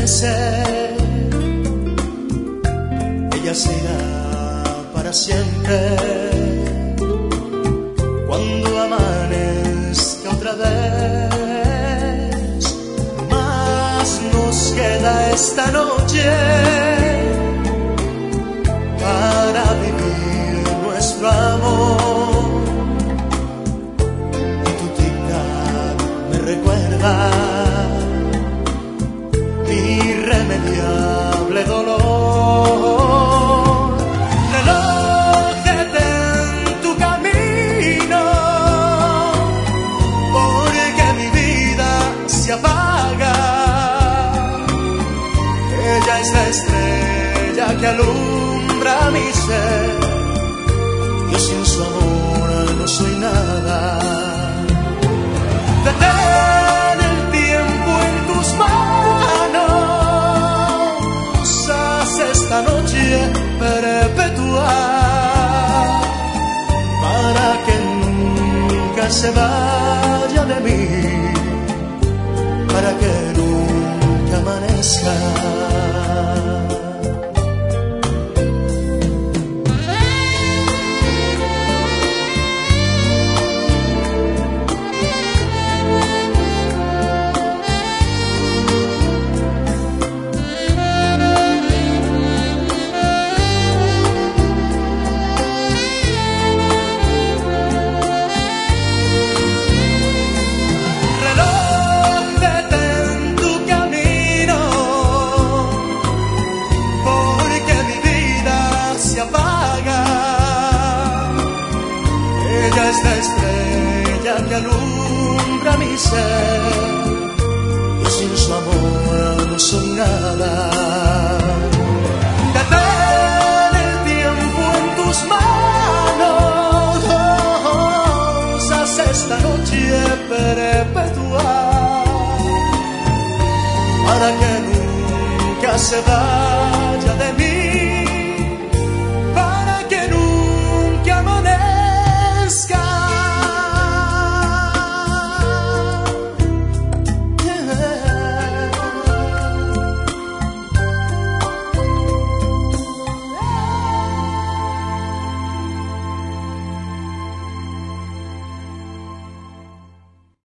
amanecer, ella será para siempre. Cuando amanezca otra vez, más nos queda esta noche para vivir nuestro amor. Y tu tic-tac me recuerda mi irremediable dolor. Reloj, detén tu camino, porque mi vida se apaga. Ella es la estrella que alumbra mi ser. Yo sin su amor no soy nada. Detén el tiempo en tus manos, haz esta noche perpetua, para que nunca se vaya de mí, para que nunca amanezca. Ella es la estrella que alumbra mi ser. Yo sin su amor no soy nada. Detén el tiempo en tus manos, haz esta noche perpetua, para que nunca se vaya